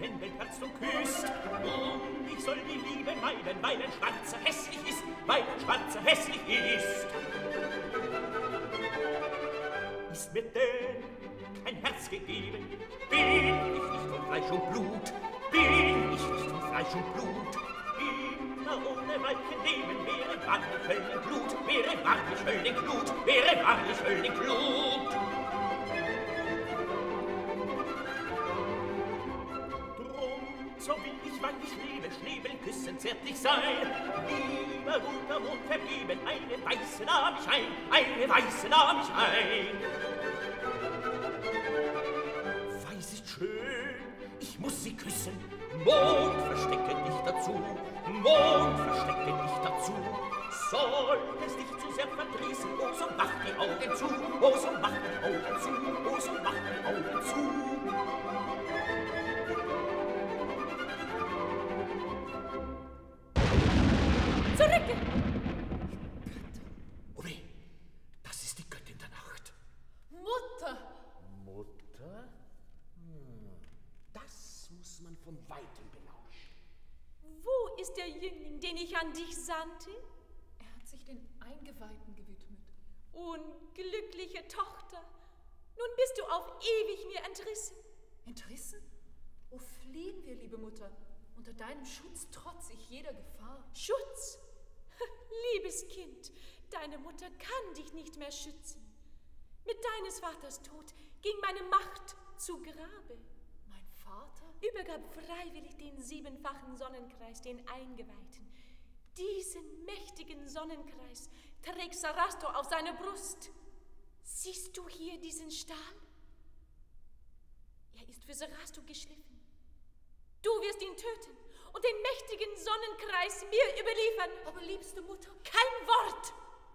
Händen Herz und küsst. Und ich soll die Liebe meiden, weil ein Schwarzer hässlich ist, weil ein Schwarzer hässlich ist. Ist mir denn kein Herz gegeben, bin ich nicht von Fleisch und Blut, bin ich nicht von Fleisch und Blut. Immer ohne Weibchen leben wäre wahrlich Höllenblut, wäre wahrlich Höllenblut, wäre wahrlich Höllenblut. Drum, so will ich, weil ich lebe, Schnäbel küssen, zärtlich sein. Lieber guter Mond vergeben, eine Weiße nahm ich ein, eine Weiße nahm ich ein. Weiß ist schön, ich muss sie küssen. Mond, verstecke dich dazu, Mond, verstecke dich dazu. Sollte es dich zu sehr verdrießen, oh, so mach die Augen zu, oh, so mach die Augen zu, oh, so mach die Augen zu. Zurück! Oh weh, das ist die Göttin der Nacht. Mutter! Mutter? Das muss man von Weitem belauschen. Wo ist der Jüngling, den ich an dich sandte? Er hat sich den Eingeweihten gewidmet. Unglückliche Tochter, nun bist du auf ewig mir entrissen. Entrissen? O fliehen wir, liebe Mutter. Unter deinem Schutz trotz ich jeder Gefahr. Schutz? Liebes Kind, deine Mutter kann dich nicht mehr schützen. Mit deines Vaters Tod ging meine Macht zu Grabe. Mein Vater? Übergab freiwillig den 7-fachen Sonnenkreis den Eingeweihten. Diesen mächtigen Sonnenkreis trägt Sarasto auf seiner Brust. Siehst du hier diesen Stahl? Er ist für Sarasto geschliffen. Du wirst ihn töten und den mächtigen Sonnenkreis mir überliefern. Aber liebste Mutter, kein Wort!